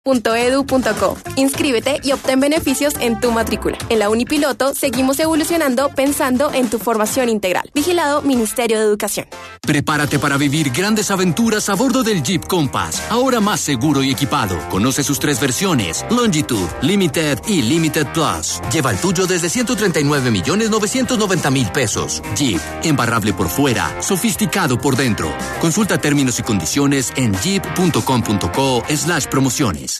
Edu.co. Inscríbete y obtén beneficios en tu matrícula. En la Unipiloto seguimos evolucionando pensando en tu formación integral. Vigilado Ministerio de Educación. Prepárate para vivir grandes aventuras a bordo del Jeep Compass, ahora más seguro y equipado. Conoce sus 3 versiones, Longitude, Limited y Limited Plus. Lleva el tuyo desde 139.990.000 pesos. Jeep, imparable por fuera, sofisticado por dentro. Consulta términos y condiciones en jeep.com.co/promociones.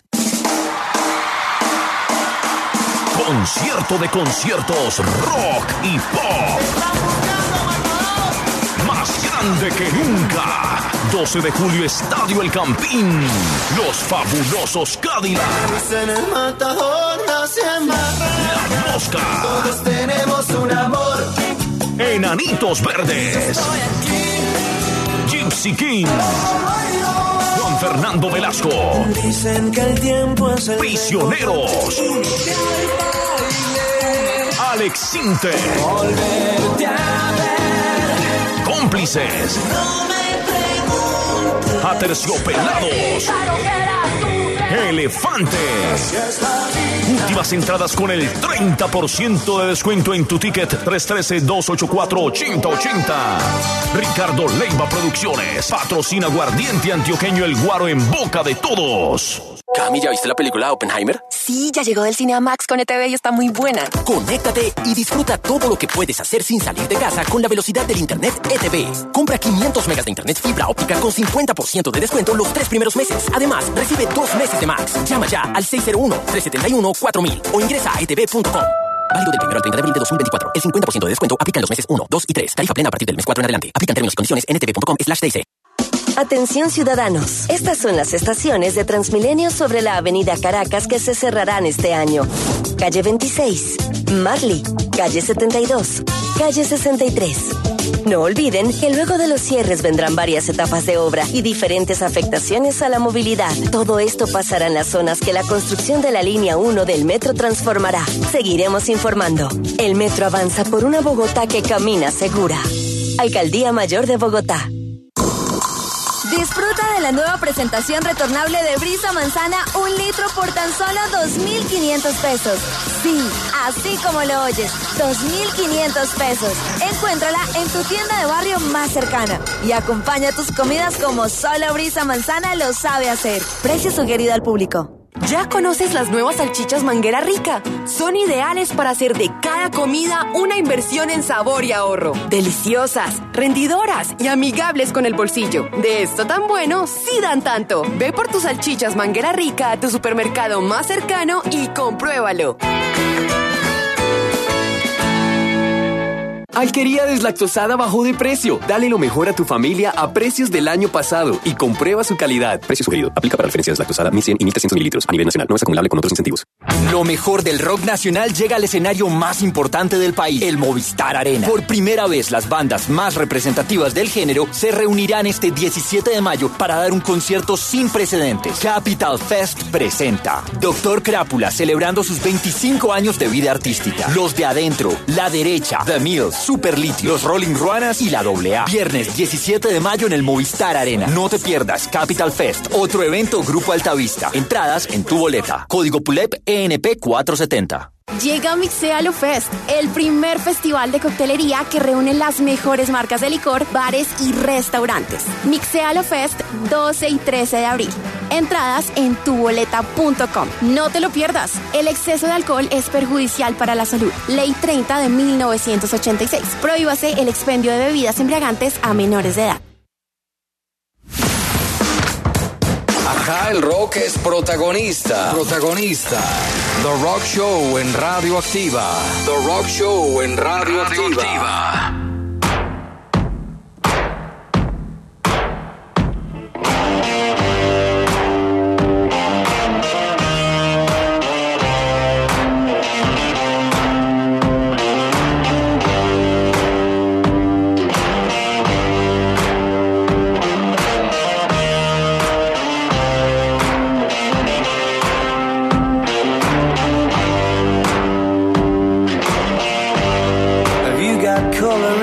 Concierto de conciertos, rock y pop. Más grande que nunca. 12 de julio, Estadio El Campín. Los fabulosos Cadillacs. La Mosca. Todos tenemos un amor. Enanitos Verdes. Gypsy King. Juan Fernando Velasco. Dicen que el tiempo es el Prisioneros. Alex Sinter. volverte a ver. Cómplices. No me preguntes. Aterciopelados. Elefantes. Últimas entradas con el 30% de descuento en tu ticket. 313-284-8080. Ricardo Leiva Producciones. Patrocina Aguardiente Antioqueño El Guaro en boca de todos. Cami, ¿ya viste la película Oppenheimer? Sí, ya llegó del cine a Max con ETV y está muy buena. Conéctate y disfruta todo lo que puedes hacer sin salir de casa con la velocidad del internet ETV. Compra 500 megas de internet fibra óptica con 50% de descuento los 3 primeros meses. Además, recibe 2 meses de Max. Llama ya al 601-371-4000 o ingresa a etv.com. Válido del 1 al 30 de abril de 2024. El 50% de descuento aplica en los meses 1, 2 y 3. Tarifa plena a partir del mes 4 en adelante. Aplican términos y condiciones en etv.com/TC. Atención ciudadanos, estas son las estaciones de Transmilenio sobre la avenida Caracas que se cerrarán este año. Calle 26, Marley, calle 72, calle 63. No olviden que luego de los cierres vendrán varias etapas de obra y diferentes afectaciones a la movilidad. Todo esto pasará en las zonas que la construcción de la línea 1 del metro transformará. Seguiremos informando. El metro avanza por una Bogotá que camina segura. Alcaldía Mayor de Bogotá. Disfruta de la nueva presentación retornable de Brisa Manzana, 1 litro por tan solo 2.500 pesos. Sí, así como lo oyes, 2.500 pesos. Encuéntrala en tu tienda de barrio más cercana y acompaña tus comidas como solo Brisa Manzana lo sabe hacer. Precio sugerido al público. ¿Ya conoces las nuevas salchichas Manguera Rica? Son ideales para hacer de cada comida una inversión en sabor y ahorro. Deliciosas, rendidoras y amigables con el bolsillo. De esto tan bueno, sí dan tanto. Ve por tus salchichas Manguera Rica a tu supermercado más cercano y compruébalo. Alquería deslactosada bajó de precio. Dale lo mejor a tu familia a precios del año pasado y comprueba su calidad. Precio sugerido. Aplica para referencia deslactosada 1.100 y 1.300 mililitros a nivel nacional. No es acumulable con otros incentivos. Lo mejor del rock nacional llega al escenario más importante del país, el Movistar Arena. Por primera vez, las bandas más representativas del género se reunirán este 17 de mayo para dar un concierto sin precedentes. Capital Fest presenta Doctor Crápula, celebrando sus 25 años de vida artística. Los de Adentro, La Derecha, The Mills, Super Litio, Los Rolling Ruanas y la AA. Viernes 17 de mayo en el Movistar Arena. No te pierdas Capital Fest, otro evento Grupo Altavista. Entradas en tu boleta. Código PULEP ENP 470. Llega Mixéalo Fest, el primer festival de coctelería que reúne las mejores marcas de licor, bares y restaurantes. Mixéalo Fest, 12 y 13 de abril. Entradas en tuboleta.com. No te lo pierdas. El exceso de alcohol es perjudicial para la salud. Ley 30 de 1986. Prohíbase el expendio de bebidas embriagantes a menores de edad. Acá el rock es protagonista. The Rock Show en Radio Activa. Color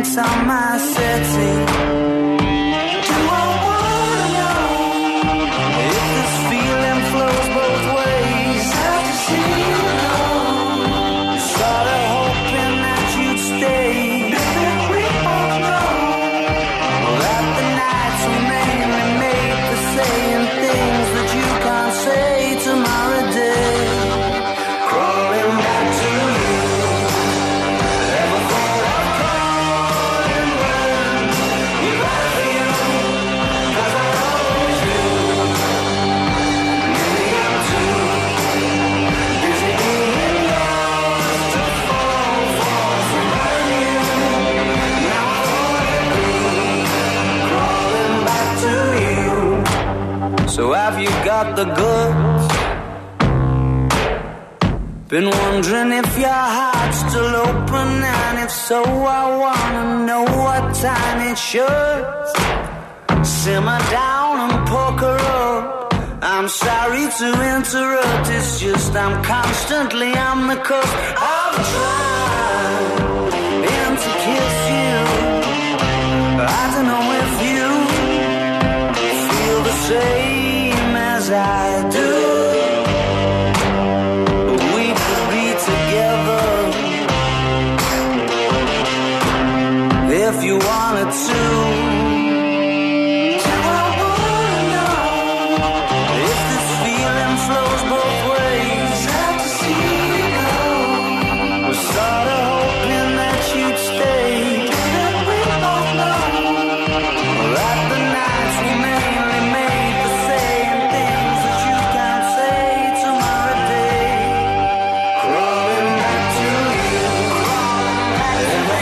drinks on my settee. Do I wanna know if this feeling flows both ways? Have to see you know. Sort of hoping that you'd stay. We both know that the nights were mainly made for saying things that you can't say tomorrow day. Crawling back to you. Ever thought of calling when you're right here? 'Cause I always do. Maybe I'm too busy being lost to fall for somebody new. Now I thought it through. Crawling back to you. So have you got the goods? Been wondering if your heart's still open, and if so, I wanna know what time it should. Simmer down and poker up. I'm sorry to interrupt, it's just I'm constantly on the cusp. I've tried and to kiss you. I don't know if you feel the same as I do. If you wanted to. Do I wanna know if this feeling flows both ways? Have to see you know. Was sort of hoping that you'd stay. Didn't we both know that the nights were mainly made for saying things that you can't say tomorrow day? Crawling back to you. Crawling back to you.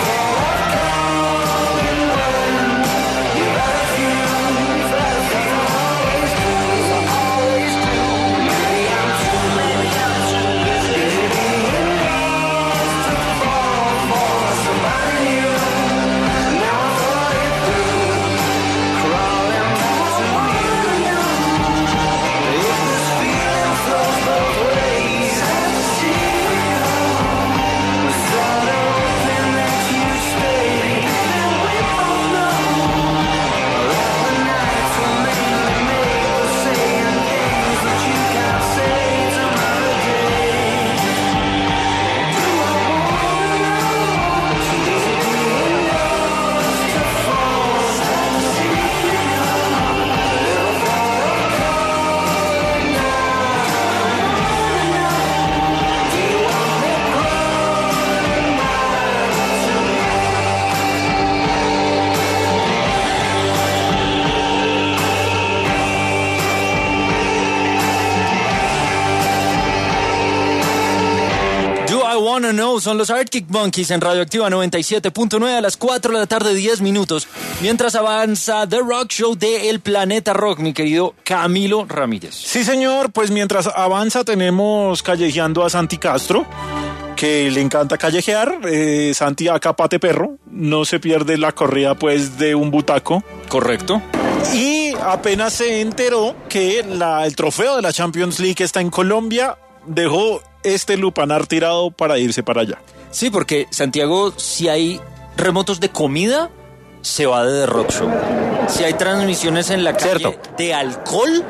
Wanna Know son los Arctic Monkeys en Radioactiva 97.9 a las 4 de la tarde, 10 minutos. Mientras avanza The Rock Show de El Planeta Rock, mi querido Camilo Ramírez. Sí, señor, pues mientras avanza tenemos callejeando a Santi Castro, que le encanta callejear. Santi acá pate perro, no se pierde la correa pues de un butaco. Correcto. Y apenas se enteró que el trofeo de la Champions League está en Colombia, dejó este lupanar tirado para irse para allá. Sí, porque Santiago, si hay remotos de comida, se va de The Rock Show. Si hay transmisiones en la calle de alcohol,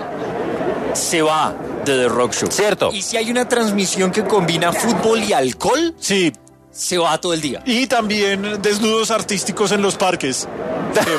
se va de The Rock Show. Cierto. Y si hay una transmisión que combina fútbol y alcohol, sí, se va todo el día. Y también desnudos artísticos en los parques. Se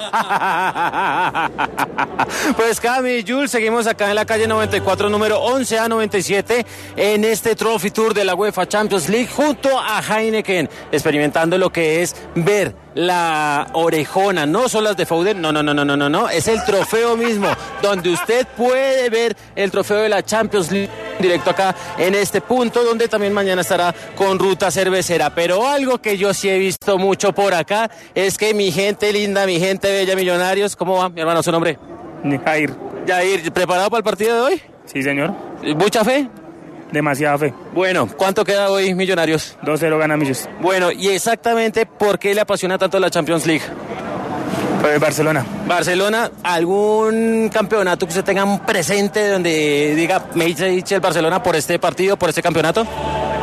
va. Pues Cami y Jules, seguimos acá en la calle 94, número 11A97, en este Trophy Tour de la UEFA Champions League, junto a Heineken, experimentando lo que es ver la orejona. No son las de Foden, no, es el trofeo mismo, donde usted puede ver el trofeo de la Champions League directo acá en este punto, donde también mañana estará con ruta cervecera. Pero algo que yo sí he visto mucho por acá es que mi gente linda, mi gente bella, Millonarios, ¿cómo va, mi hermano, su nombre? Jair. Jair, ¿preparado para el partido de hoy? Sí, señor. ¿Mucha fe? Demasiada fe. Bueno, ¿cuánto queda hoy, Millonarios? 2-0 gana Millos. Bueno, y exactamente, ¿por qué le apasiona tanto la Champions League? Pues Barcelona. Barcelona, ¿algún campeonato que usted tenga un presente donde diga, me hice el Barcelona por este partido, por este campeonato?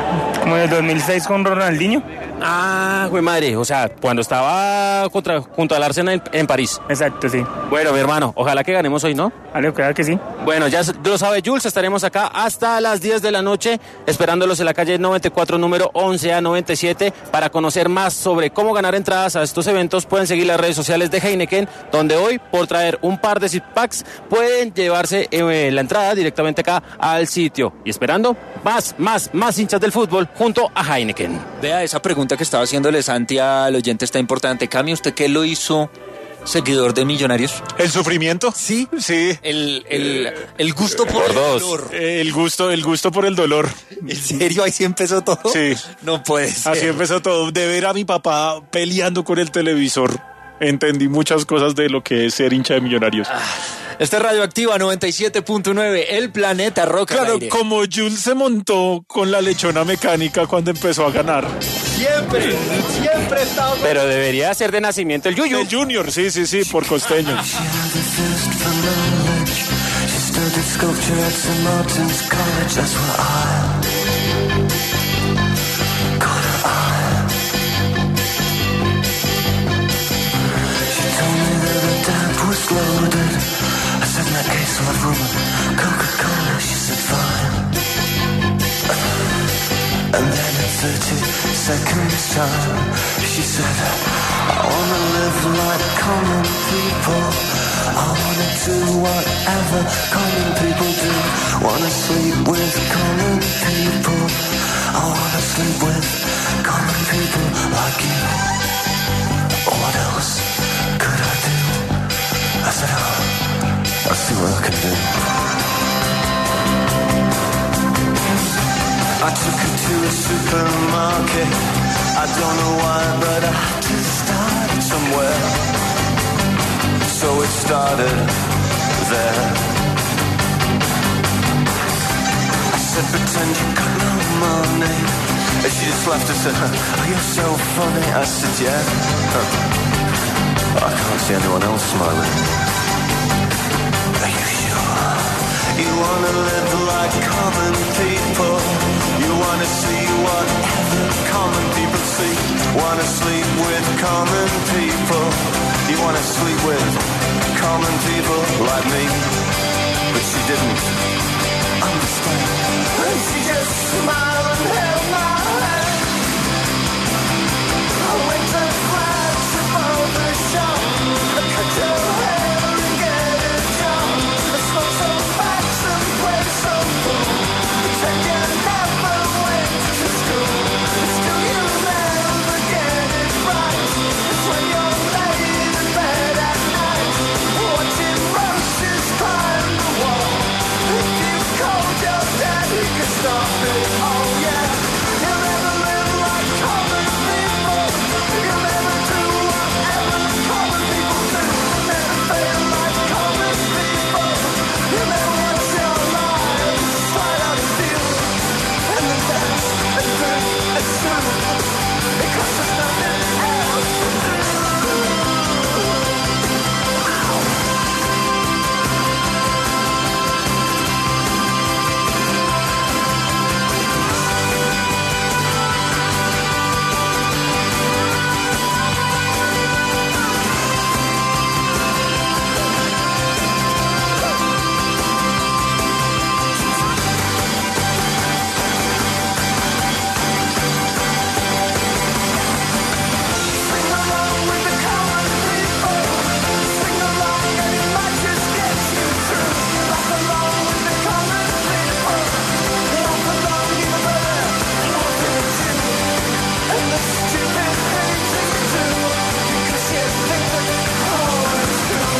Como en el 2006 con Ronaldinho. Ah, güey madre, o sea, cuando estaba junto al Arsenal en París. Exacto, sí. Bueno, mi hermano, ojalá que ganemos hoy, ¿no? Vale, claro que sí. Bueno, ya lo sabe Jules, estaremos acá hasta las 10 de la noche, esperándolos en la calle 94, número 11A97, para conocer más sobre cómo ganar entradas a estos eventos. Pueden seguir las redes sociales de Heineken, donde hoy, por traer un par de six-packs, pueden llevarse la entrada directamente acá al sitio. Y esperando más hinchas del fútbol junto a Heineken. Vea, esa pregunta que estaba haciéndole Santi al oyente está importante. Cami, ¿usted qué lo hizo seguidor de Millonarios? ¿El sufrimiento? Sí. Sí. El gusto por el dolor. El gusto por el dolor. ¿En serio? ¿Ahí sí empezó todo? Sí. No puede ser. Así empezó todo. De ver a mi papá peleando con el televisor, entendí muchas cosas de lo que es ser hincha de Millonarios. Este es Radioactiva 97.9, el planeta rock. Claro, como Jules se montó con la lechona mecánica cuando empezó a ganar. Siempre estaba. Pero debería ser de nacimiento el Yuyu. El Junior, sí, por costeño. I said in that case I'll have rum and Coca-Cola, she said fine. And then in 30 seconds time she said, I wanna live like common people, I wanna do whatever common people do, wanna sleep with common people, I wanna sleep with common people like you. What else could I do? I said, I'll see what I can do. I took her to a supermarket. I don't know why, but I had to start somewhere. So it started there. I said, pretend you got no money. And she just laughed and said, oh, you're so funny. I said, yeah. I can't see anyone else smiling. Are you sure? You wanna live like common people. You wanna see whatever common people see. Wanna sleep with common people. You wanna sleep with common people like me. But she didn't understand. And she just smiled and held my hand. I went to flash about the shop. I cut your hair and get a job. I smoked some facts and played some pool. Pretend you never went to school. Still you never get it right. It's when you're laid in bed at night, watching roses climb the wall. If you called your dad, he could stop it. Oh yeah, you'll never live like common people. You'll never do whatever common people do. Never fail like common people. You'll never watch your lives slide out of view. And then dance and drink and sue. Because there's nothing else to do. Sing along with the common people. Sing along and it might just get you through. Laugh along with the common people. Laugh along even better. Laugh at you. And the stupid things that you do. Because you think that all is true.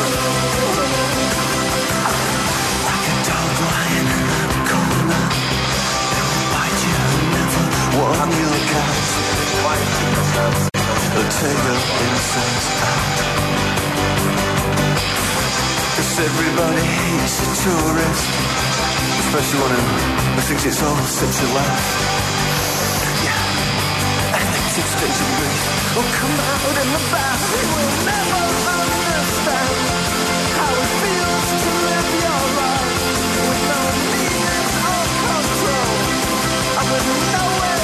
Like a dog lying in that corner. They will bite you and never warn you look out. They'll tear your innocence out. 'Cause everybody hates a tourist, especially one who thinks it's all such a laugh. Yeah, and they just stage of grief will come out in the bath. They will never understand how it feels to live your life with no meaning or control, and with nowhere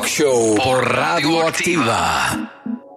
Rock Show por Radioactiva.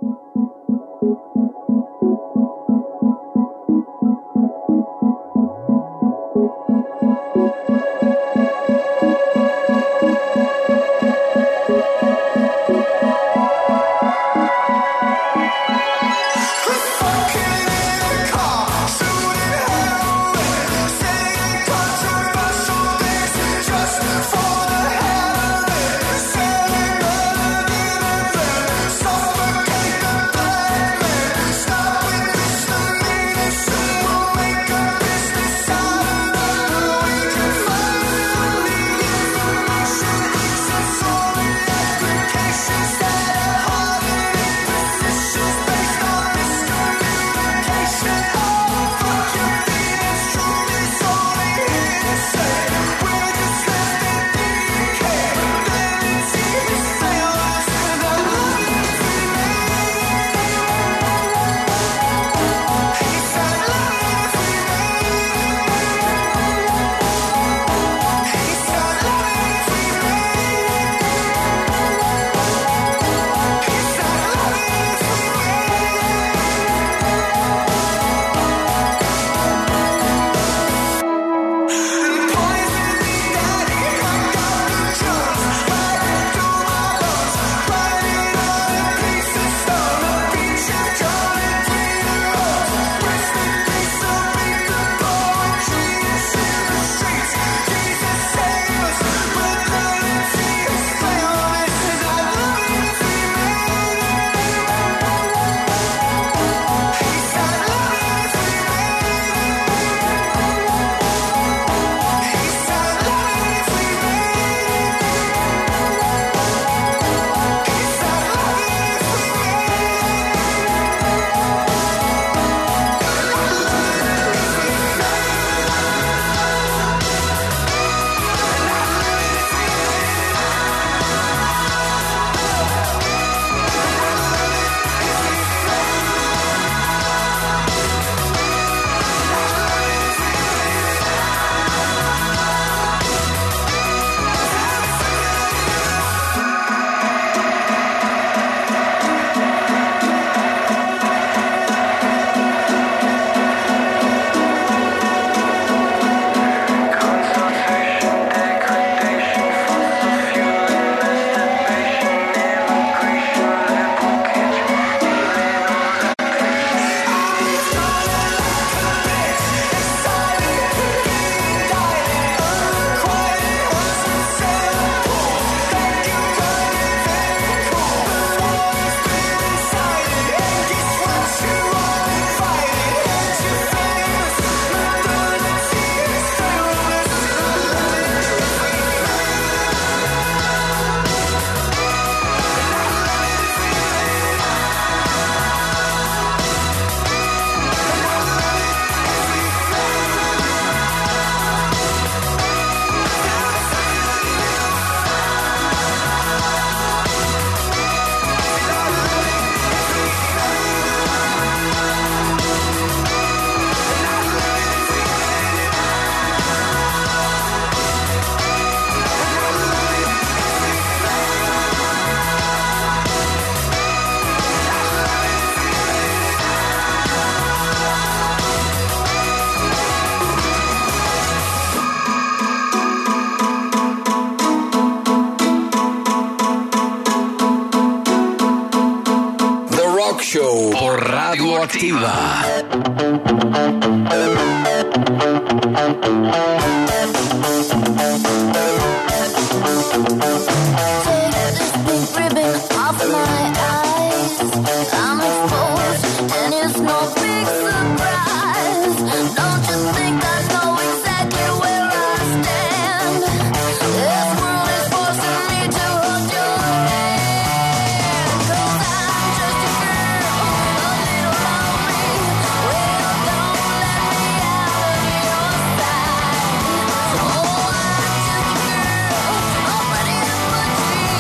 Show por Radioactiva. Oh,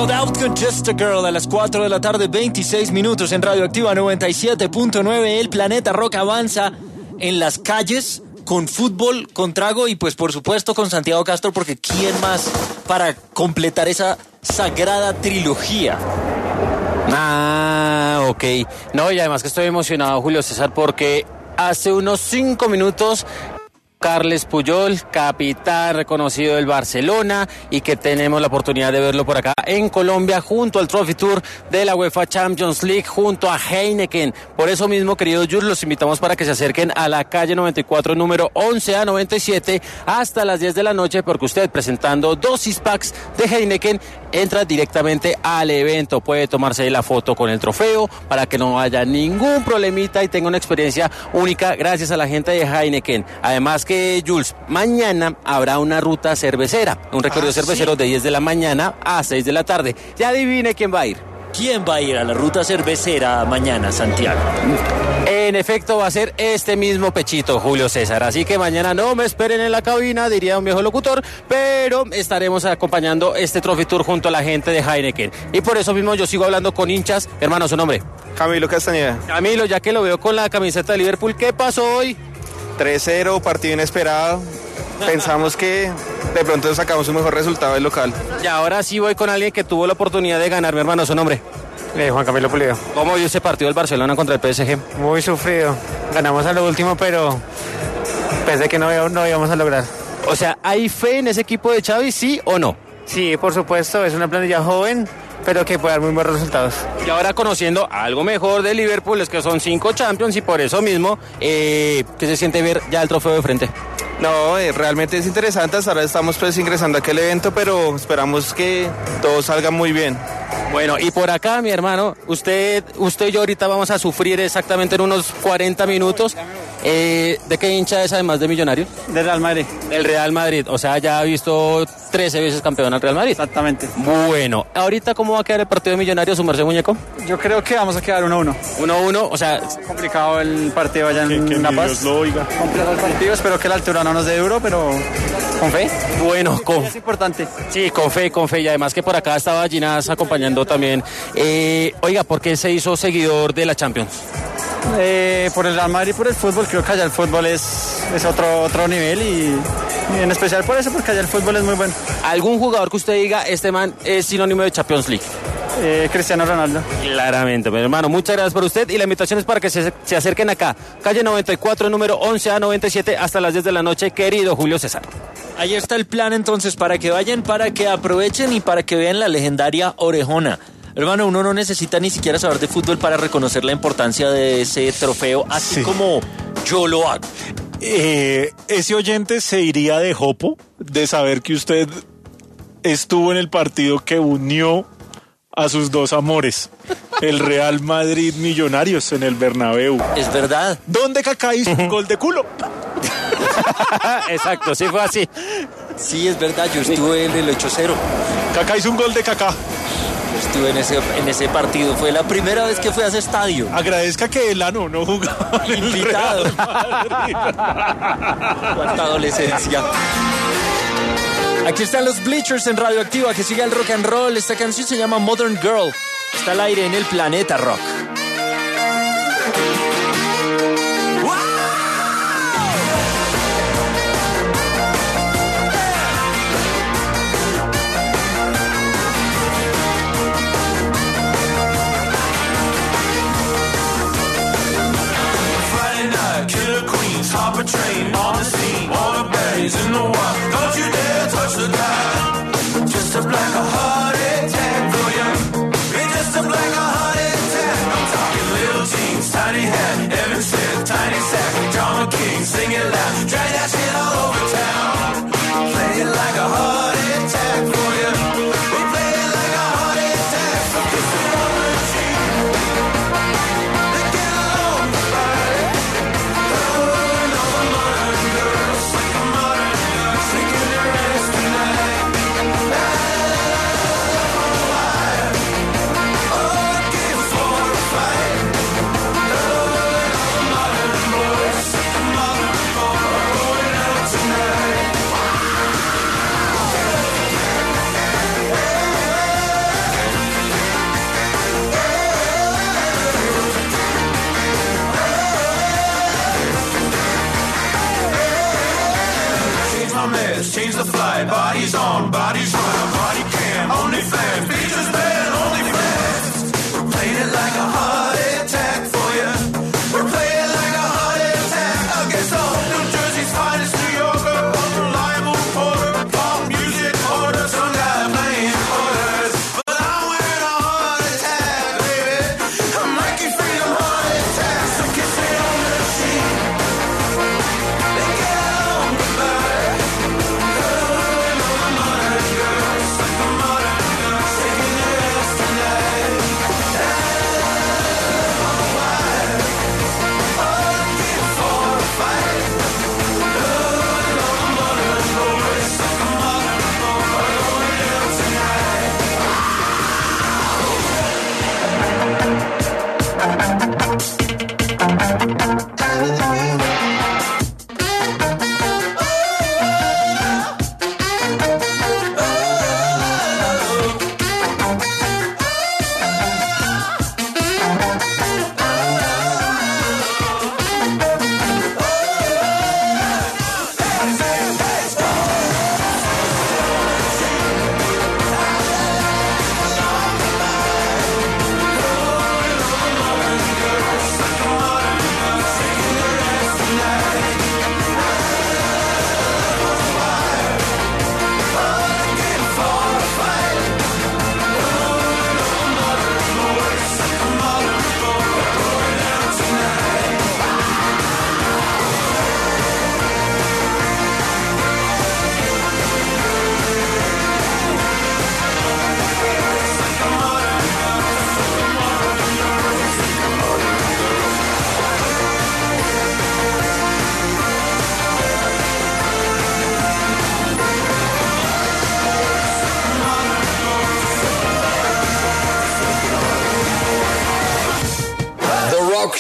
No Doubt con Just a Girl a las 4 de la tarde, 26 minutos en Radioactiva 97.9. El Planeta Rock avanza en las calles con fútbol, con trago y pues por supuesto con Santiago Castro, porque ¿quién más para completar esa sagrada trilogía? Ah, ok. No, y además que estoy emocionado, Julio César, porque hace unos 5 minutos Carles Puyol, capitán reconocido del Barcelona, y que tenemos la oportunidad de verlo por acá en Colombia junto al Trophy Tour de la UEFA Champions League, junto a Heineken. Por eso mismo, queridos Jules, los invitamos para que se acerquen a la calle 94, número 11A97, hasta las 10 de la noche, porque usted, presentando 2 six-packs de Heineken, entra directamente al evento. Puede tomarse la foto con el trofeo para que no haya ningún problemita y tenga una experiencia única gracias a la gente de Heineken. Además que, Jules, mañana habrá una ruta cervecera, un recorrido cervecero de 10 de la mañana a 6 de la tarde. Ya adivine quién va a ir. ¿Quién va a ir a la ruta cervecera mañana, Santiago? En efecto, va a ser este mismo Pechito, Julio César. Así que mañana no me esperen en la cabina, diría un viejo locutor, pero estaremos acompañando este Trophy Tour junto a la gente de Heineken. Y por eso mismo yo sigo hablando con hinchas. Hermano, ¿su nombre? Camilo Castañeda. Camilo, ya que lo veo con la camiseta de Liverpool, ¿qué pasó hoy? 3-0, partido inesperado. Pensamos que de pronto sacamos un mejor resultado del local. Y ahora sí voy con alguien que tuvo la oportunidad de ganar, mi hermano, ¿su nombre? Juan Camilo Pulido. ¿Cómo vio ese partido del Barcelona contra el PSG? Muy sufrido. Ganamos a lo último, pero pensé que no íbamos a lograr. O sea, ¿hay fe en ese equipo de Xavi, sí o no? Sí, por supuesto, es una plantilla joven, pero que puede dar muy buenos resultados. Y ahora conociendo algo mejor de Liverpool, es que son 5 Champions y por eso mismo, ¿qué se siente ver ya el trofeo de frente? No, realmente es interesante. Hasta ahora estamos pues ingresando a aquel evento, pero esperamos que todo salga muy bien. Bueno, y por acá, mi hermano, usted y yo ahorita vamos a sufrir exactamente en unos 40 minutos. ¿De qué hincha es, además de Millonarios? Del Real Madrid. Del Real Madrid, o sea, ya ha visto 13 veces campeón al Real Madrid. Exactamente. Bueno, ¿ahorita cómo va a quedar el partido de Millonarios, su merced, muñeco? Yo creo que vamos a quedar 1-1. 1-1, o sea... Es complicado el partido allá en La Paz. Lo oiga. Complicado el partido, espero que la altura no nos dé duro, pero con fe. Bueno, es importante. Sí, con fe, y además que por acá estaba Ginás acompañando también. Oiga, ¿por qué se hizo seguidor de la Champions? Por el Real Madrid, por el fútbol. Creo que allá el fútbol es otro nivel y en especial por eso, porque allá el fútbol es muy bueno. ¿Algún jugador que usted diga, este man es sinónimo de Champions League? Cristiano Ronaldo. Claramente, mi hermano, muchas gracias por usted y la invitación es para que se acerquen acá, calle 94, número 11A97, hasta las 10 de la noche, querido Julio César. Ahí está el plan entonces, para que vayan, para que aprovechen y para que vean la legendaria orejona. Hermano, uno no necesita ni siquiera saber de fútbol para reconocer la importancia de ese trofeo, así como yo lo hago. Ese oyente se iría de jopo de saber que usted estuvo en el partido que unió a sus dos amores, el Real Madrid Millonarios en el Bernabéu. Es verdad. ¿Dónde Kaká hizo un gol de culo? Exacto, sí fue así. Sí, es verdad, yo estuve en el 8-0. Kaká hizo un gol de Kaká. Estuve en ese partido, fue la primera vez que fui a ese estadio. Agradezca que Elano no jugaba. Invitado. Cuánta adolescencia. Aquí están los Bleachers en Radioactiva, que sigue el rock and roll. Esta canción se llama Modern Girl. Está al aire en el Planeta Rock. Hop a train on the scene, all the berries in the wild. Don't you dare touch the dial. Just a black heart attack for you. It's just a black heart attack.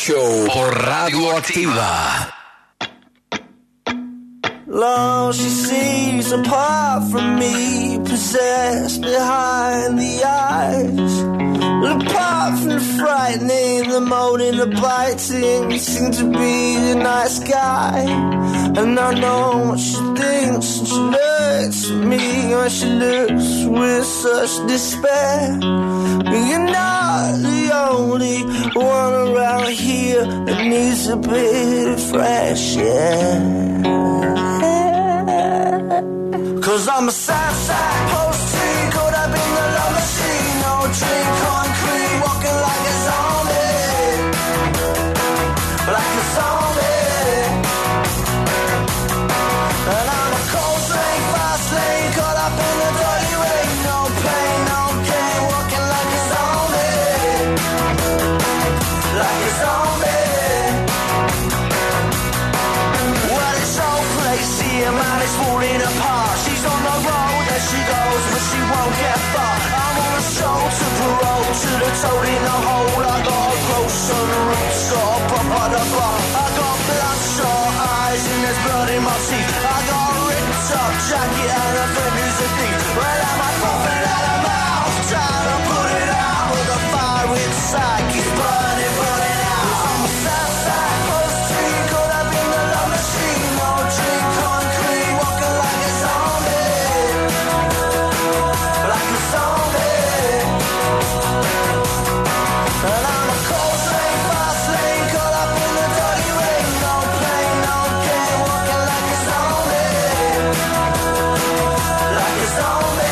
Show por Radioactiva. Love she sees apart from me, possessed behind the eyes. Apart from the frightening, the moaning, the biting, seems to be the nice guy. And I know what she thinks, and she looks at me when she looks with such despair. You're not the only one around here that needs a bit of fresh air. 'Cause I'm a sad post tree, caught up in the love machine. No drink, concrete, walking like a zombie. Like a zombie. And I'm a cold slave, fast lane, caught up in the dirty rain. No pain, no gain, walking like a zombie. Like a zombie. Well, it's so crazy, a man is falling apart. She's on the road, there she goes, but she won't get far. I'm on a show to parole, to the toad in the hole. I got a gross on the roots, got a pop on the bar. I got bloodshot eyes and there's blood in my teeth. I got a ripped up jacket and a friend who's a thief. Well, am I popping out of mouth, trying to put it out, but the fire inside keeps burning, burning out. I'm a sad post tree, caught up in the love machine. No drink, concrete, walking like a zombie. Like a zombie. And I'm a cold slave, fast lane, caught up in the dirty rain. No pain, no gain, walking like a zombie. Like a zombie.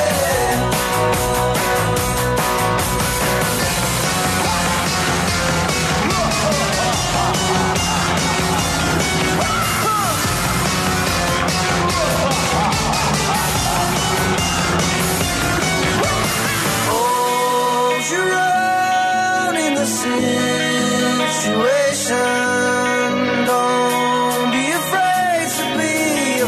Hold your own in the situation. Don't be afraid to be a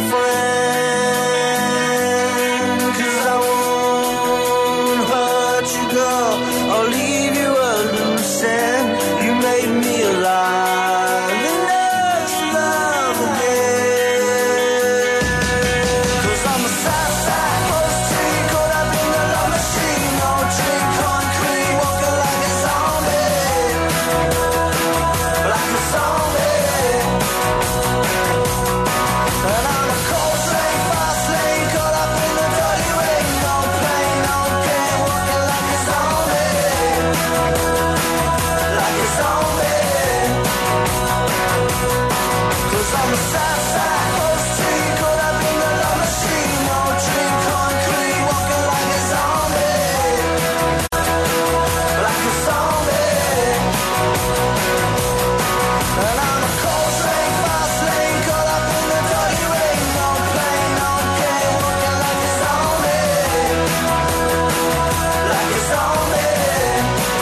friend. 'Cause I won't hurt you, girl. I'll leave you a loose end. You made me alive and let's love again. 'Cause I'm a sad post tree, caught up in the love machine. No drink, concrete, walking like a zombie. Like a zombie. And I'm a cold slave, fast lane, caught up in the dirty rain. No pain, no gain, walking like a zombie. Like a zombie. 'Cause I'm a sad post tree, caught up in the love machine. No drink, concrete, walking like a zombie. Like a zombie. And I'm a cold slave, fast lane, caught up in the dirty rain. No pain, no gain, walking like a zombie. Like a zombie.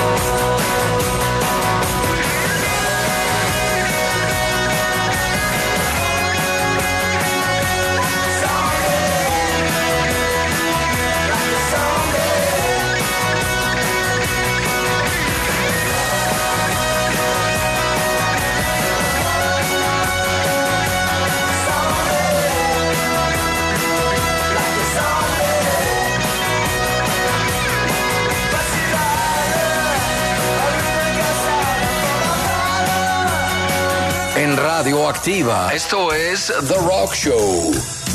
En Radioactiva, esto es The Rock Show.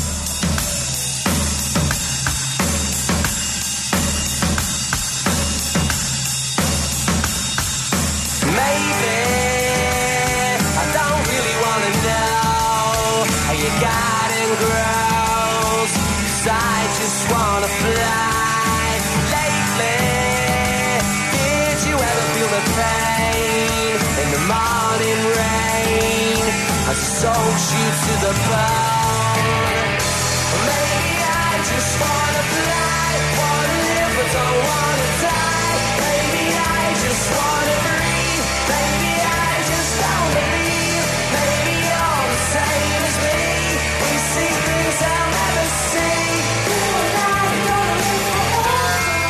Maybe I don't really wanna know how you got and grows. 'Cause I just wanna fly. Lately, did you ever feel the pain in the morning rain as it soaks you to the bone? Maybe I just wanna fly, wanna live but don't wanna die. Maybe I just wanna breathe. Maybe I just don't believe. Maybe you're the same as me. We see things I'll never see. You and I gonna live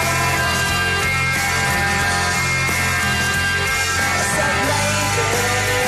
forever. I said maybe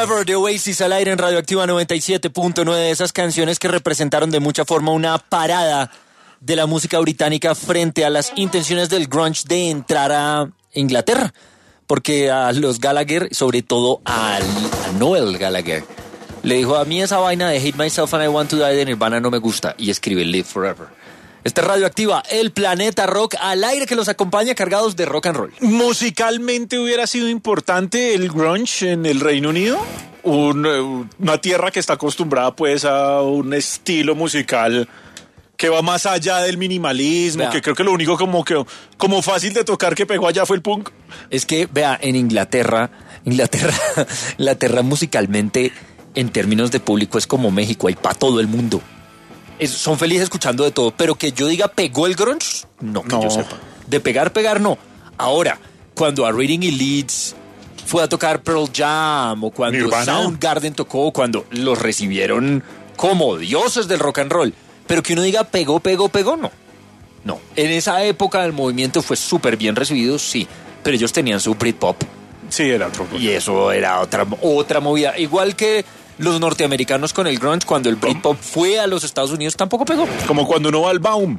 Forever de Oasis al aire en Radioactiva 97.9, esas canciones que representaron de mucha forma una parada de la música británica frente a las intenciones del grunge de entrar a Inglaterra, porque a los Gallagher, sobre todo a Noel Gallagher, le dijo: a mí esa vaina de Hate Myself and I Want to Die de Nirvana no me gusta, y escribe Live Forever. Esta es Radioactiva, el planeta rock al aire que los acompaña cargados de rock and roll. Musicalmente hubiera sido importante el grunge en el Reino Unido, una tierra que está acostumbrada pues a un estilo musical que va más allá del minimalismo, que creo que lo único como fácil de tocar que pegó allá fue el punk. Es que, vea, en Inglaterra musicalmente, en términos de público, es como México, hay para todo el mundo. Son felices escuchando de todo, pero que yo diga pegó el grunge, no, yo sepa. De pegar no. Ahora, cuando a Reading y Leeds fue a tocar Pearl Jam, o cuando Nirvana, Soundgarden tocó, cuando los recibieron como dioses del rock and roll, pero que uno diga pegó, no. No, en esa época el movimiento fue súper bien recibido, sí, pero ellos tenían su Britpop. Sí, era otro. Y eso era otra movida, igual que los norteamericanos con el grunge, cuando el Britpop fue a los Estados Unidos, tampoco pegó. Como cuando uno va al Baum.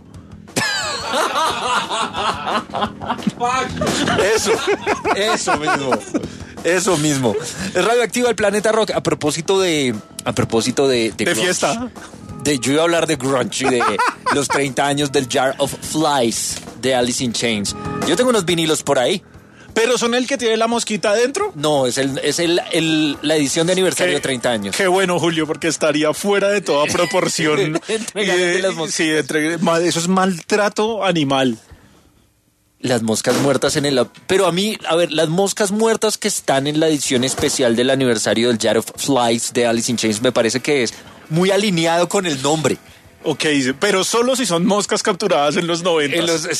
Eso mismo. Es Radioactiva, el planeta rock. A propósito de grunge, fiesta. Yo iba a hablar de grunge y de los 30 años del Jar of Flies de Alice in Chains. Yo tengo unos vinilos por ahí. ¿Pero son el que tiene la mosquita adentro? No, es la edición de aniversario de 30 años. Qué bueno, Julio, porque estaría fuera de toda proporción. Sí, eso es maltrato animal. Las moscas muertas Pero a mí, a ver, las moscas muertas que están en la edición especial del aniversario del Jar of Flies de Alice in Chains me parece que es muy alineado con el nombre. Ok, pero solo si son moscas capturadas en los 90.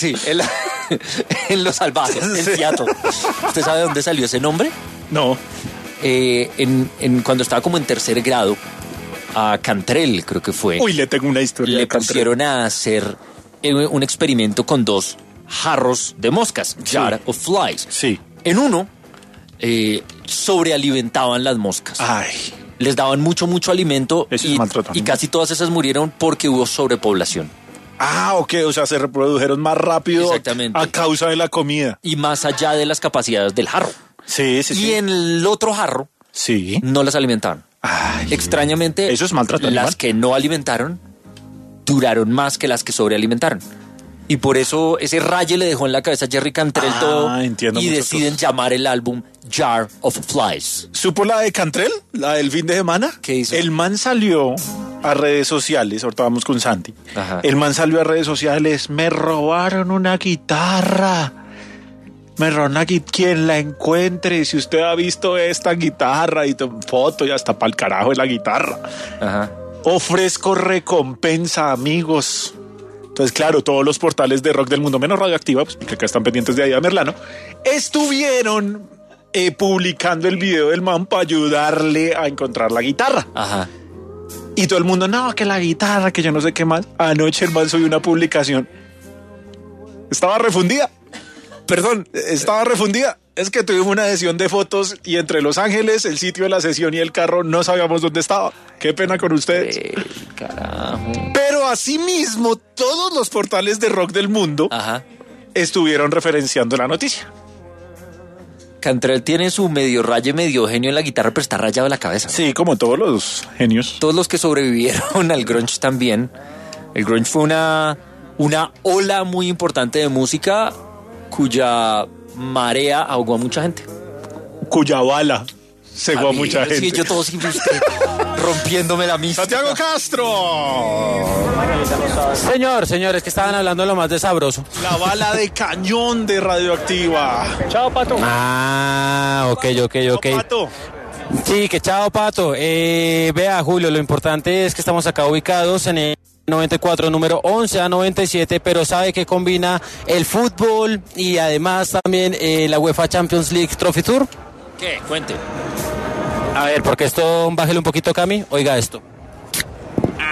En los salvajes, en Seattle. ¿Usted sabe de dónde salió ese nombre? No. Cuando estaba como en tercer grado, a Cantrell, creo que fue. Uy, le tengo una historia. Le pusieron a hacer un experimento con 2 jarros de moscas, Jar of Flies. Sí. En uno, sobrealimentaban las moscas. Ay. Les daban mucho alimento y casi todas esas murieron porque hubo sobrepoblación. Ah, ok, o sea, se reprodujeron más rápido. Exactamente. A causa de la comida. Y más allá de las capacidades del jarro. Sí. Y en el otro jarro, no las alimentaban. Ay, extrañamente, eso es maltrato animal. Las que no alimentaron duraron más que las que sobrealimentaron. Y por eso ese raye le dejó en la cabeza a Jerry Cantrell todo. Entiendo. Y deciden llamar el álbum Jar of Flies. ¿Supo la de Cantrell? ¿La del fin de semana? ¿Qué hizo? El man salió a redes sociales, ahorita vamos con Santi. Ajá. El man salió a redes sociales: me robaron una guitarra. Me robaron una guitarra. Quien la encuentre, si usted ha visto esta guitarra, y foto, y hasta pa'l carajo de la guitarra. Ajá. Ofrezco recompensa, amigos. Entonces, claro, todos los portales de rock del mundo, menos Radioactiva, pues porque acá están pendientes de Aida Merlano, estuvieron publicando el video del man para ayudarle a encontrar la guitarra. Ajá. Y todo el mundo, no, que la guitarra, que yo no sé qué más. Anoche el man subió una publicación. Estaba refundida. Es que tuvimos una sesión de fotos y entre Los Ángeles, el sitio de la sesión y el carro no sabíamos dónde estaba. Qué pena con ustedes. Carajo. Pero asimismo, todos los portales de rock del mundo estuvieron referenciando la noticia. Cantrell tiene su medio raye, medio genio en la guitarra, pero está rayado de la cabeza. Sí, como todos los genios. Todos los que sobrevivieron al grunge también. El grunge fue una ola muy importante de música cuya marea ahogó a mucha gente. Cuya bala cegó a mucha gente. Sí, yo todo sin usted, rompiéndome la mística. ¡Santiago Castro! Señor, es que estaban hablando de lo más de sabroso. La bala de cañón de Radioactiva. Chao, Pato. Ah, ok. Chao, Pato. Sí, que chao, Pato. Vea, Julio, lo importante es que estamos acá ubicados en el 94, número 11 a 97, pero sabe que combina el fútbol y además también la UEFA Champions League Trophy Tour. ¿Qué? Cuente. A ver, porque esto, bájele un poquito, Cami, oiga esto.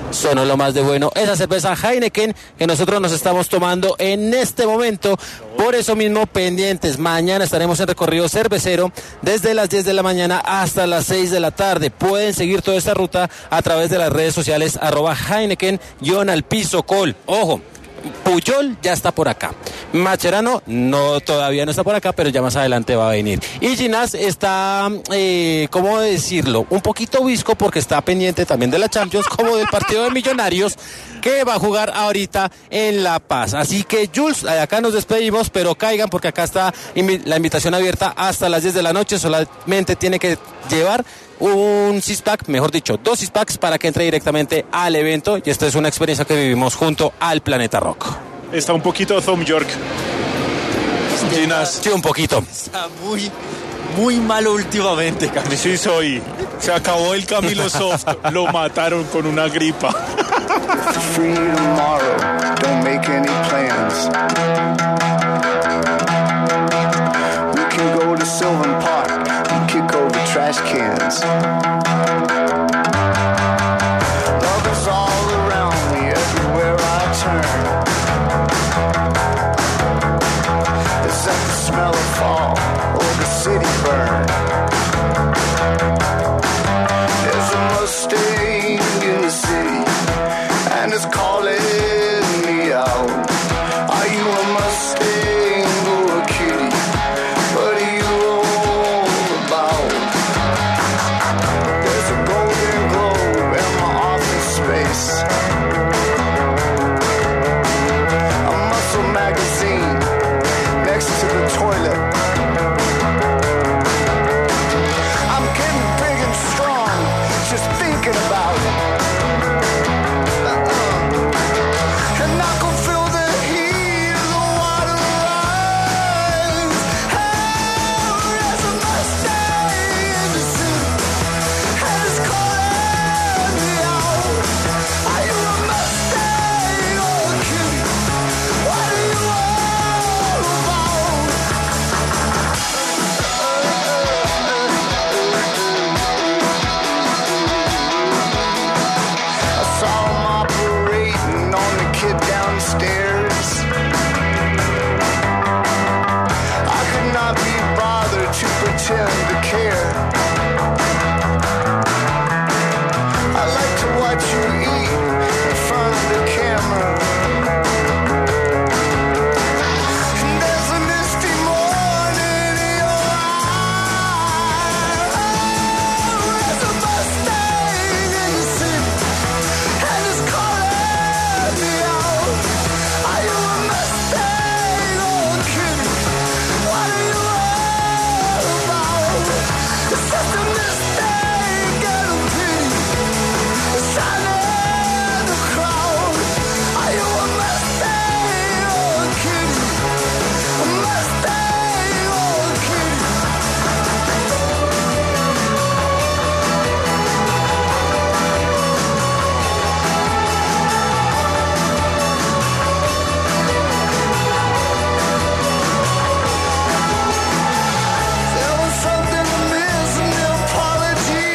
sonó lo más de bueno. Esa cerveza Heineken que nosotros nos estamos tomando en este momento. Por eso mismo, pendientes. Mañana estaremos en recorrido cervecero desde las 10 de la mañana hasta las 6 de la tarde. Pueden seguir toda esta ruta a través de las redes sociales @Heineken_al-Piso_Col. Ojo, Puyol ya está por acá. Mascherano todavía no está por acá, pero ya más adelante va a venir. Y Ginás está, ¿cómo decirlo? Un poquito visco porque está pendiente también de la Champions, como del partido de Millonarios que va a jugar ahorita en La Paz. Así que, Jules, acá nos despedimos, pero caigan porque acá está la invitación abierta hasta las 10 de la noche. Solamente tiene que llevar un six-pack, mejor dicho, 2 six-packs para que entre directamente al evento. Y esta es una experiencia que vivimos junto al Planeta Rock. Está un poquito Tom York. Ginás. Sí, un poquito. Está muy malo últimamente, Camilo. Sí, soy. Se acabó el Camilo Soft. Lo mataron con una gripa. Free tomorrow, don't make any plans. We can go to Sylvan Park and kick over trash cans. Love is all around me, everywhere I turn. It's like the smell of fall or the city burn. There's a Mustang in the city, and it's calling me out. Are you a Mustang or a kitty? What are you all about? There's a golden globe in my office space, a muscle magazine next to the toilet. I'm getting big and strong just thinking about it. And I can feel the heat of the water rise. Oh, there's a Mustang in the city, and it's calling me out. Are you a Mustang or a kitty? What are you all about? I saw him operating on the kid downstairs. I could not be bothered to pretend to care. I like to watch you eat in front of the camera. And there's a misty morning in your eyes. Oh, there's a Mustang in the city, and it's calling me out. Are you a Mustang or a kitty? What are you all about? It's just a mistake and a pity, a shining in the crowd. Are you a Mustang or a kitty? A Mustang or a kitty? There was something amiss in the apology.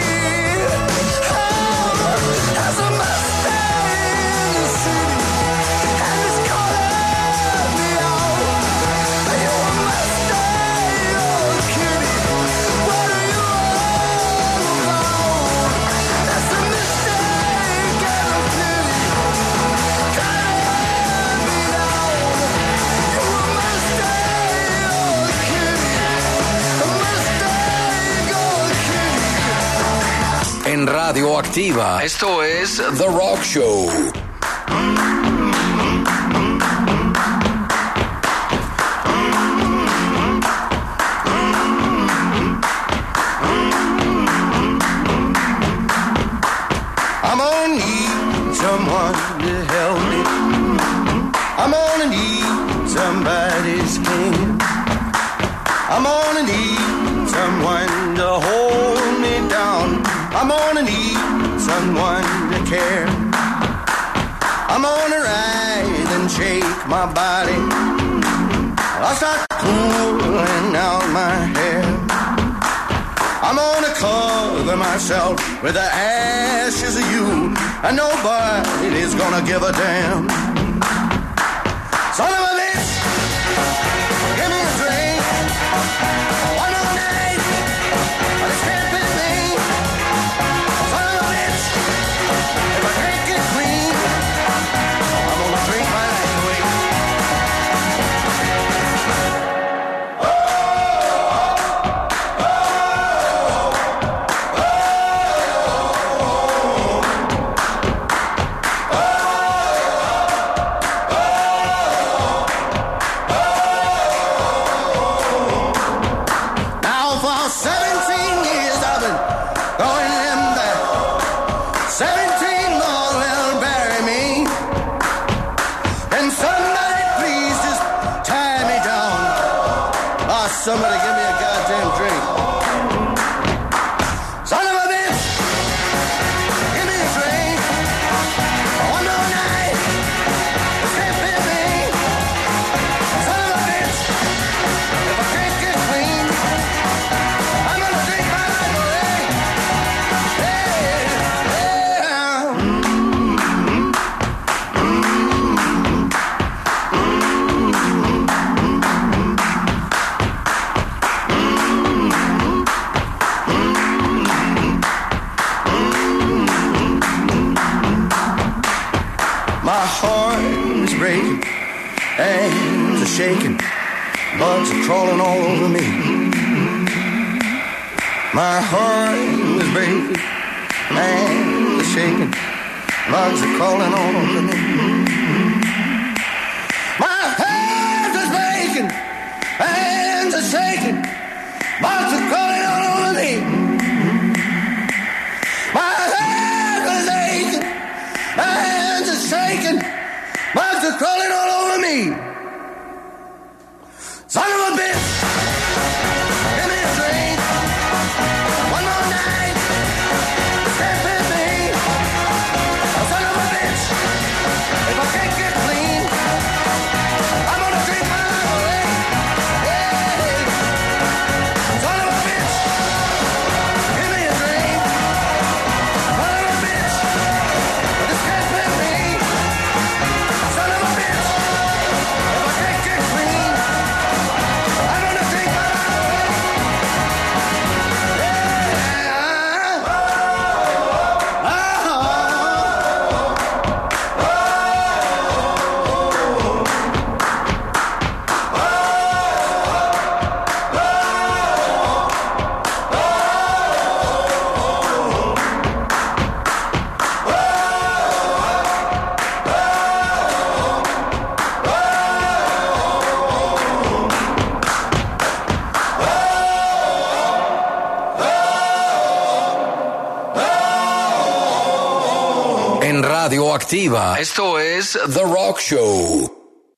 Oh, there's a Mustang in the city, and it's calling me out. Are you a Mustang or a kitty? What are you all about? That's a mistake and a pity, driving me down. You a Mustang or a kitty? A Mustang or a kitty? En Radio Activa, esto es The Rock Show. I'm gonna need someone to help me. I'm gonna need somebody's hand. I'm gonna need someone to hold me down. I'm gonna need someone to care. I'm gonna ride and shake my body. I'll start pulling out my hair. I'm gonna cover myself with the ashes of you, and nobody's gonna give a damn. Son of a bitch, give me a drink. One more night, but it's can't fit me. Son of a bitch, if I can't get clean, I'm gonna drink my life away. Somebody give me a goddamn drink. Son of a bitch, give me a drink. One more night, it can't fit me. Son of a bitch, if I can't get clean, I'm gonna drink my life away. My heart is breaking, hands are shaking, bugs are crawling all over me. My heart is breaking, hands are shaking, bugs are crawling all over me. My heart is breaking, hands are shaking, bugs are crawling all over me. My heart is aching, hands are shaking, bugs are crawling all over me. Son of a bitch, give me a drink. One more night, it can't fit me. Son of a bitch, if I can't get clean, I'm gonna drink my life away. Hey, son of a bitch, give me a drink. Son of a bitch, this can't fit me. Son of a bitch, if I can't get clean, I'm gonna drink my life away. En Radioactiva, esto es The Rock Show.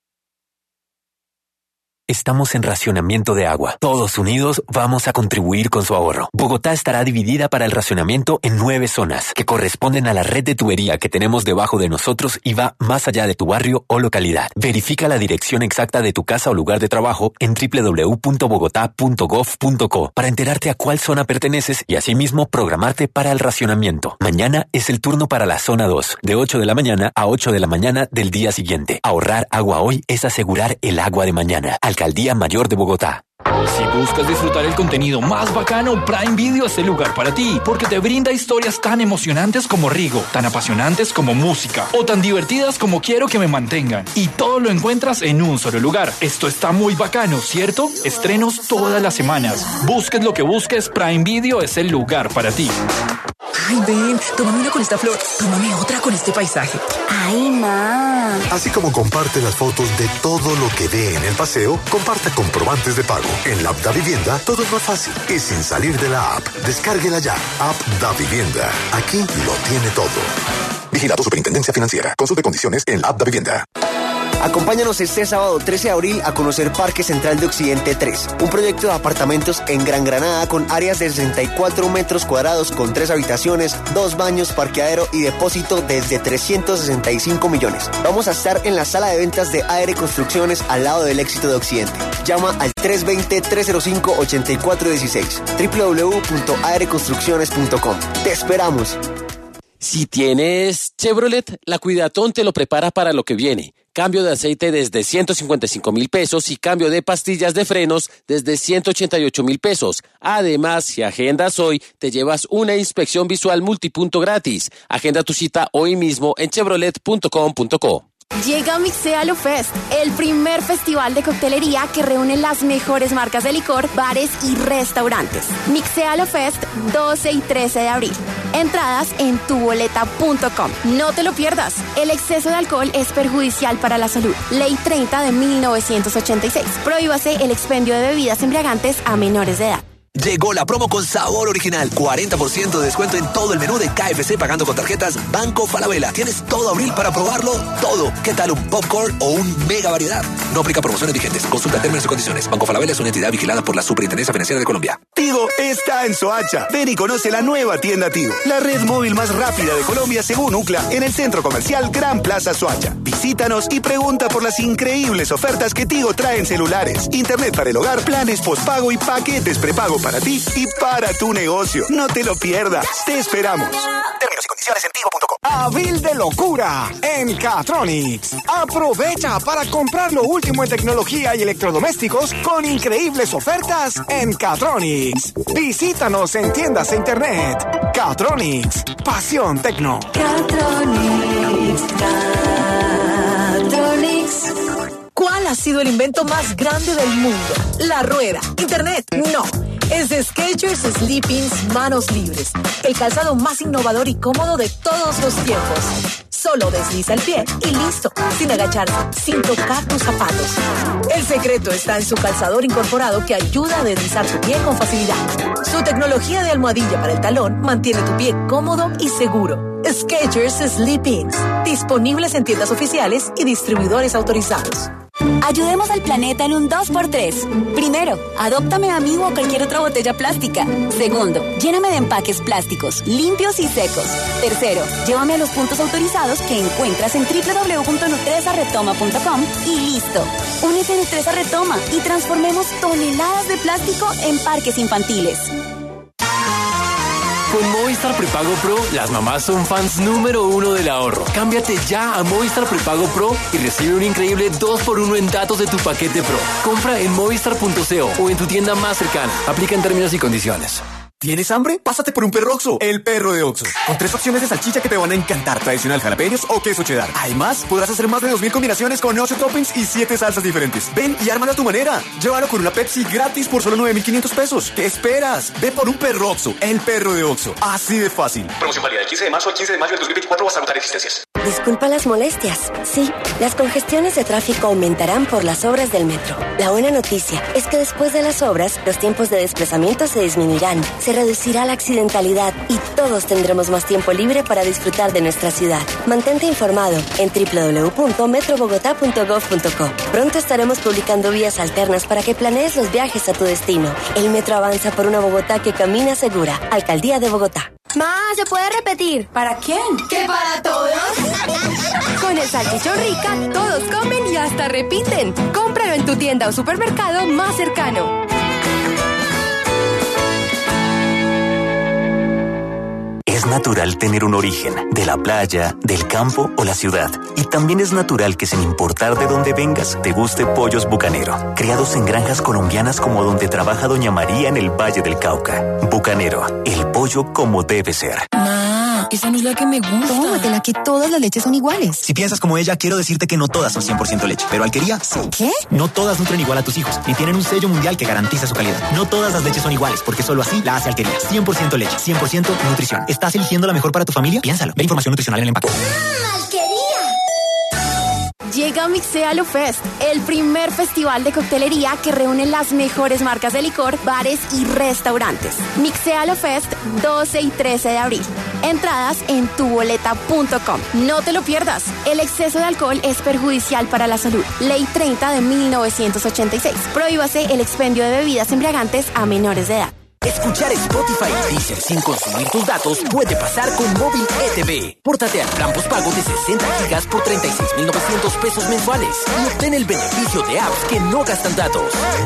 Estamos en racionamiento de agua. Todos unidos vamos a contribuir con su ahorro. Bogotá estará dividida para el racionamiento en 9 zonas, que corresponden a la red de tubería que tenemos debajo de nosotros y va más allá de tu barrio o localidad. Verifica la dirección exacta de tu casa o lugar de trabajo en www.bogotá.gov.co para enterarte a cuál zona perteneces y asimismo programarte para el racionamiento. Mañana es el turno para la zona 2, de 8 de la mañana a 8 de la mañana del día siguiente. Ahorrar agua hoy es asegurar el agua de mañana. Alcaldía Mayor de Bogotá. Si buscas disfrutar el contenido más bacano, Prime Video es el lugar para ti, porque te brinda historias tan emocionantes como Rigo, tan apasionantes como música, o tan divertidas como Quiero que me mantengan. Y todo lo encuentras en un solo lugar. Esto está muy bacano, ¿cierto? Estrenos todas las semanas. Busques lo que busques, Prime Video es el lugar para ti. Ay, ven, tómame una con esta flor, tómame otra con este paisaje. Ay, ma. Así como comparte las fotos de todo lo que ve en el paseo, comparta comprobantes de pago. En la app Da Vivienda, todo es más fácil y sin salir de la app. Descárguela ya. App Da Vivienda. Aquí lo tiene todo. Vigilado Superintendencia Financiera. Consulte condiciones en la app Da Vivienda. Acompáñanos este sábado 13 de abril a conocer Parque Central de Occidente 3, un proyecto de apartamentos en Gran Granada con áreas de 64 metros cuadrados con 3 habitaciones, 2 baños, parqueadero y depósito desde 365 millones. Vamos a estar en la sala de ventas de AR Construcciones al lado del Éxito de Occidente. Llama al 320-305-8416 www.arconstrucciones.com. ¡Te esperamos! Si tienes Chevrolet, la Cuidatón te lo prepara para lo que viene. Cambio de aceite desde 155,000 pesos y cambio de pastillas de frenos desde 188,000 pesos. Además, si agendas hoy, te llevas una inspección visual multipunto gratis. Agenda tu cita hoy mismo en chevrolet.com.co. Llega Mixéalo Fest, el primer festival de coctelería que reúne las mejores marcas de licor, bares y restaurantes. Mixéalo Fest, 12 y 13 de abril. Entradas en tuboleta.com. No te lo pierdas. El exceso de alcohol es perjudicial para la salud. Ley 30 de 1986. Prohíbase el expendio de bebidas embriagantes a menores de edad. Llegó la promo con sabor original. 40% de descuento en todo el menú de KFC pagando con tarjetas Banco Falabella. Tienes todo abril para probarlo todo. ¿Qué tal un popcorn o un mega variedad? No aplica promociones vigentes. Consulta términos y condiciones. Banco Falabella es una entidad vigilada por la Superintendencia Financiera de Colombia. Tigo está en Soacha. Ven y conoce la nueva tienda Tigo, la red móvil más rápida de Colombia según UCLA, en el centro comercial Gran Plaza Soacha. Visítanos y pregunta por las increíbles ofertas que Tigo trae en celulares, internet para el hogar, planes postpago y paquetes prepago para ti y para tu negocio. No te lo pierdas. Te esperamos. Términos y condiciones en tigo.com. Abril de locura en Catronics. Aprovecha para comprar lo último en tecnología y electrodomésticos con increíbles ofertas en Catronics. Visítanos en tiendas e internet. Catronics. Pasión tecno. Catronics. ¿Cuál ha sido el invento más grande del mundo? La rueda. Internet. No. Es de Skechers Sleep-ins Manos Libres, el calzado más innovador y cómodo de todos los tiempos. Solo desliza el pie y listo, sin agacharse, sin tocar tus zapatos. El secreto está en su calzador incorporado que ayuda a deslizar tu pie con facilidad. Su tecnología de almohadilla para el talón mantiene tu pie cómodo y seguro. Skechers Sleep-ins, disponibles en tiendas oficiales y distribuidores autorizados. Ayudemos al planeta en un 2x3. Primero, adóptame a mí o a cualquier otra botella plástica. Segundo, lléname de empaques plásticos, limpios y secos. Tercero, llévame a los puntos autorizados que encuentras en www.nutresaretoma.com y listo. Únete a Nutresa Retoma y transformemos toneladas de plástico en parques infantiles. Con Movistar Prepago Pro, las mamás son fans número 1 del ahorro. Cámbiate ya a Movistar Prepago Pro y recibe un increíble 2x1 en datos de tu paquete Pro. Compra en movistar.co o en tu tienda más cercana. Aplica en términos y condiciones. ¿Tienes hambre? Pásate por un perro Oxxo, el perro de Oxxo. Con 3 opciones de salchicha que te van a encantar, tradicional jalapeños o queso cheddar. Además, podrás hacer más de 2,000 combinaciones con 8 toppings y 7 salsas diferentes. Ven y ármalo a tu manera. Llévalo con una Pepsi gratis por solo 9,500 pesos. ¿Qué esperas? Ve por un perro Oxxo, el perro de Oxxo. Así de fácil. Promoción válida del 15 de marzo al 15 de mayo del 2024 hasta agotar existencias. Disculpa las molestias. Sí, las congestiones de tráfico aumentarán por las obras del metro. La buena noticia es que después de las obras, los tiempos de desplazamiento se disminuirán. Se reducirá la accidentalidad y todos tendremos más tiempo libre para disfrutar de nuestra ciudad. Mantente informado en www.metrobogotá.gov.co. Pronto estaremos publicando vías alternas para que planees los viajes a tu destino. El metro avanza por una Bogotá que camina segura. Alcaldía de Bogotá. Ma, ¿se puede repetir? ¿Para quién? ¿Que para todos? Con el Salchichón Rica, todos comen y hasta repiten. Cómpralo en tu tienda o supermercado más cercano. Es natural tener un origen, de la playa, del campo o la ciudad. Y también es natural que sin importar de dónde vengas, te guste Pollos Bucanero. Criados en granjas colombianas como donde trabaja Doña María en el Valle del Cauca. Bucanero, el pollo como debe ser. Esa no es la que me gusta. Tómatela, que todas las leches son iguales. Si piensas como ella, quiero decirte que no todas son 100% leche, pero Alquería sí. ¿Qué? No todas nutren igual a tus hijos, ni tienen un sello mundial que garantiza su calidad. No todas las leches son iguales, porque solo así la hace Alquería. 100% leche, 100% nutrición. ¿Estás eligiendo la mejor para tu familia? Piénsalo. Ve información nutricional en el empaque. Llega Mixéalo Fest, el primer festival de coctelería que reúne las mejores marcas de licor, bares y restaurantes. Mixéalo Fest, 12 y 13 de abril. Entradas en tuboleta.com. No te lo pierdas. El exceso de alcohol es perjudicial para la salud. Ley 30 de 1986. Prohíbase el expendio de bebidas embriagantes a menores de edad. Escuchar Spotify y Deezer sin consumir tus datos puede pasar con Móvil ETV. Pórtate al plan postpago de 60 gigas por 36.900 pesos mensuales y obtén el beneficio de apps que no gastan datos.